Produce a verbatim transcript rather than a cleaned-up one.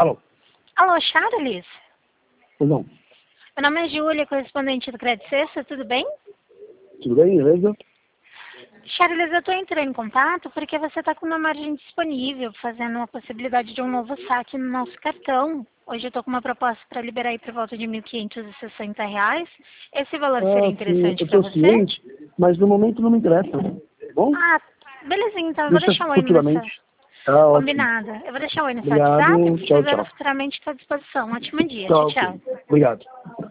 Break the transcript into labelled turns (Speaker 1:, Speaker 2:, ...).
Speaker 1: Alô?
Speaker 2: Alô, Charles?
Speaker 1: Não.
Speaker 2: Meu nome é Júlia, correspondente do Crédito Sexta, tudo bem?
Speaker 1: Tudo bem, beleza?
Speaker 2: Charles, eu estou entrando em contato porque você está com uma margem disponível, fazendo a possibilidade de um novo saque no nosso cartão. Hoje eu estou com uma proposta para liberar aí por volta de mil quinhentos e sessenta reais. Esse valor seria
Speaker 1: Ah, sim,
Speaker 2: interessante
Speaker 1: eu
Speaker 2: para
Speaker 1: estou
Speaker 2: você?
Speaker 1: ciente, mas no momento não me interessa. Tá bom?
Speaker 2: Ah, belezinha, então eu vou
Speaker 1: Deixa
Speaker 2: deixar um oi no meu...
Speaker 1: futuramente. Tá ótimo.
Speaker 2: Combinada. Eu vou deixar um oi no seu WhatsApp e
Speaker 1: Obrigado.
Speaker 2: se
Speaker 1: Tchau,
Speaker 2: precisar
Speaker 1: tchau.
Speaker 2: futuramente estou à disposição. Um ótimo dia.
Speaker 1: Tá
Speaker 2: Tchau,
Speaker 1: ok.
Speaker 2: tchau.
Speaker 1: Obrigado.